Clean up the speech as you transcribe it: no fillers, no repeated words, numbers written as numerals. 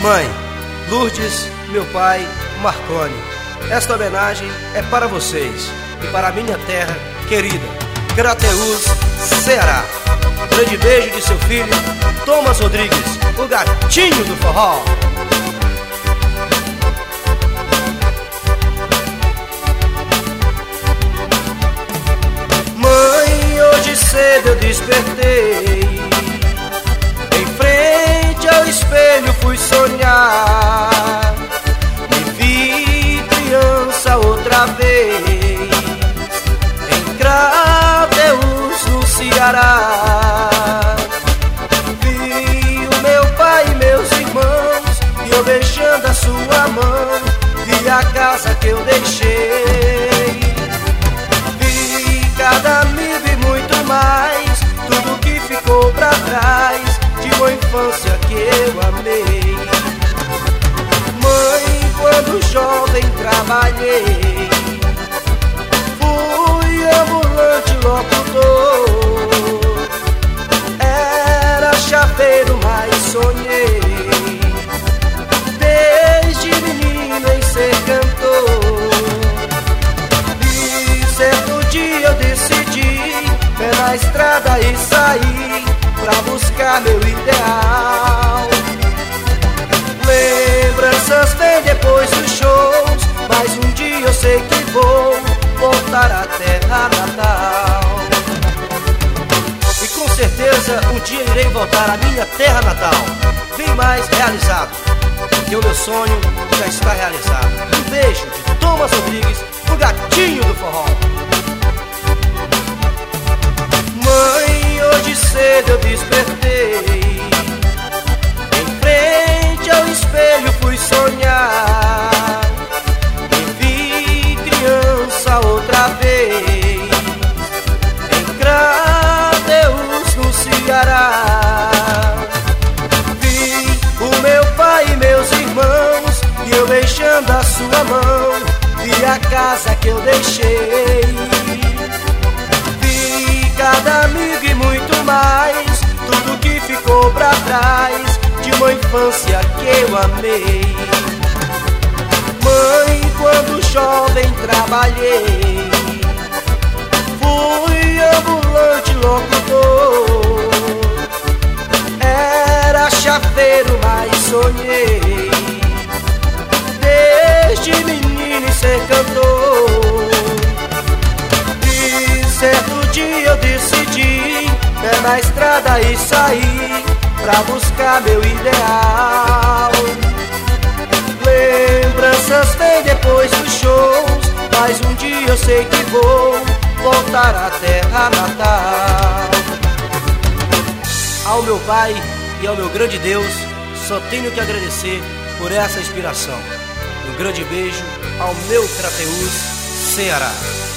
Mãe, Lourdes, meu pai, Marconi, esta homenagem é para vocês e para a minha terra querida, Crateús, Ceará. Grande beijo de seu filho, Thomas Rodrigues, o gatinho do forró. Mãe, hoje cedo eu despertei, em frente ao espelho fui sonhar, me vi criança outra vez, em Crateús, no Ceará. Vi o meu pai e meus irmãos, e eu beijando a sua mão, vi a casa que eu deixei, vi cada amigo e muito mais, tudo que ficou pra trás de uma infância que eu amei. Mãe, quando jovem trabalhei, fui ambulante locutor, era chaveiro, mas sonhei desde menino em ser cantor. E certo dia eu decidi, pé na estrada e saí pra buscar meu ideal. Lembranças vêm depois dos shows, mas um dia eu sei que vou voltar à terra natal. E com certeza um dia irei voltar à minha terra natal, bem mais realizado, porque o meu sonho já está realizado. Um beijo de Thomas Rodrigues, o gatinho do forró. Mãe, hoje cedo eu despertei, em frente ao espelho fui sonhar, me vi criança outra vez, em Crateús, no Ceará. Vi o meu pai e meus irmãos, e eu beijando a sua mão, vi a casa que eu deixei, cada amigo e muito mais, tudo que ficou pra trás de uma infância que eu amei. Mãe, quando jovem trabalhei, fui ambulante locutor, era chaveiro, mas sonhei desde menino em ser cantor. Certo dia eu decidi, pé na estrada e saí pra buscar meu ideal. Lembranças vêm depois dos shows, mas um dia eu sei que vou voltar à terra natal. Ao meu pai e ao meu grande Deus, só tenho que agradecer por essa inspiração. Um grande beijo ao meu Crateús, Ceará.